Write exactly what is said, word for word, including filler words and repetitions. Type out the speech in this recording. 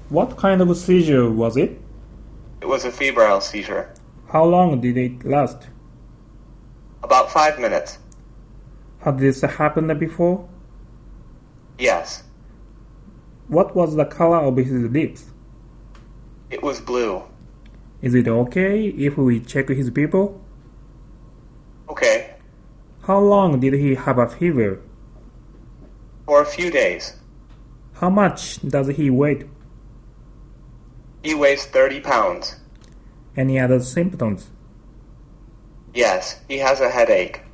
What kind of seizure was it? It was a febrile seizure. How long did it last? About five minutes. Had this happened before? Yes. What was the color of his lips? It was blue. Is it okay if we check his people? Okay. How long did he have a fever? For a few days. How much does he weigh? He weighs thirty pounds. Any other symptoms? Yes, he has a headache.